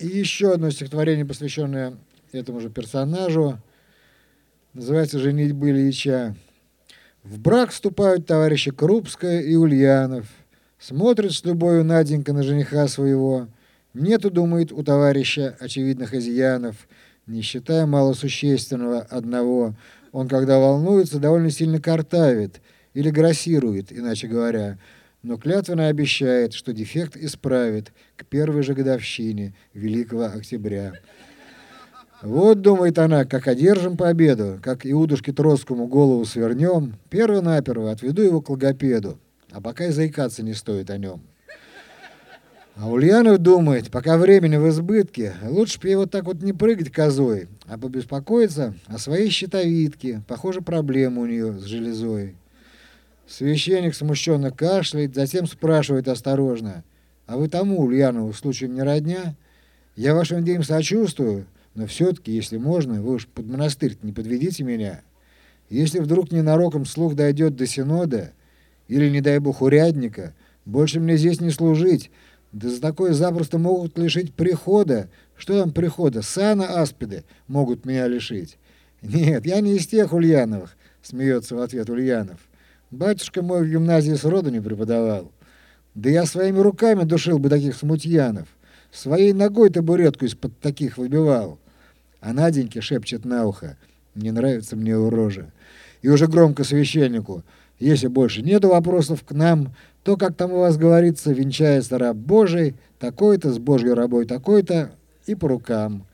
И еще одно стихотворение, посвященное этому же персонажу, называется «Женитьба Ильича». В брак вступают товарищи Крупская и Ульянов. Смотрит с любовью Наденька на жениха своего. Нету, думает, у товарища очевидных изъянов, не считая малосущественного одного. Он, когда волнуется, довольно сильно картавит или грассирует, иначе говоря, но клятвенно обещает, что дефект исправит к первой же годовщине Великого Октября. Вот, думает она, как одержим победу, как Иудушке Троцкому голову свернем, перво-наперво отведу его к логопеду, а пока и заикаться не стоит о нем. А Ульянов думает, пока времени в избытке, лучше бы его так вот не прыгать козой, а побеспокоиться о своей щитовидке, похоже, проблема у нее с железой. Священник смущенно кашляет, затем спрашивает осторожно, а вы тому Ульянову случаем не родня? Я вашим идеям сочувствую, но все-таки, если можно, вы уж под монастырь не подведите меня. Если вдруг ненароком слух дойдет до синода, или, не дай бог, урядника, больше мне здесь не служить, да за такое запросто могут лишить прихода. Что там прихода? Сана аспиды могут меня лишить. Нет, я не из тех Ульяновых, смеется в ответ Ульянов. Батюшка мой в гимназии сроду не преподавал. Да я своими руками душил бы таких смутьянов. Своей ногой табуретку из-под таких выбивал. А Наденьке шепчет на ухо: не нравится мне его рожа. И уже громко священнику: если больше нету вопросов к нам, то, как там у вас говорится, венчается раб Божий, такой-то с Божьей рабой такой-то, и по рукам.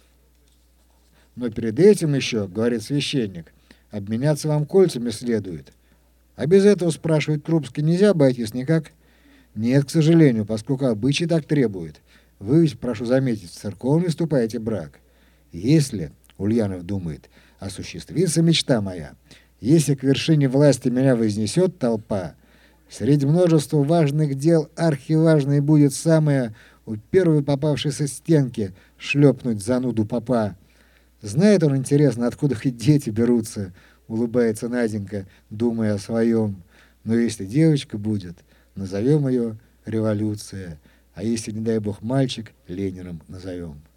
Но перед этим еще, говорит священник, обменяться вам кольцами следует. А без этого, спрашивает Крупский, нельзя обойтись никак? Нет, к сожалению, поскольку обычай так требует. Вы ведь, прошу заметить, в церковный вступаете брак. Если, Ульянов думает, осуществится мечта моя, если к вершине власти меня вознесет толпа, среди множества важных дел архиважной будет самое у первой попавшейся стенки шлепнуть зануду попа. Знает он, интересно, откуда хоть дети берутся, улыбается Наденька, думая о своем. Но если девочка будет, назовем ее Революция, а если, не дай бог, мальчик, Лениным назовем.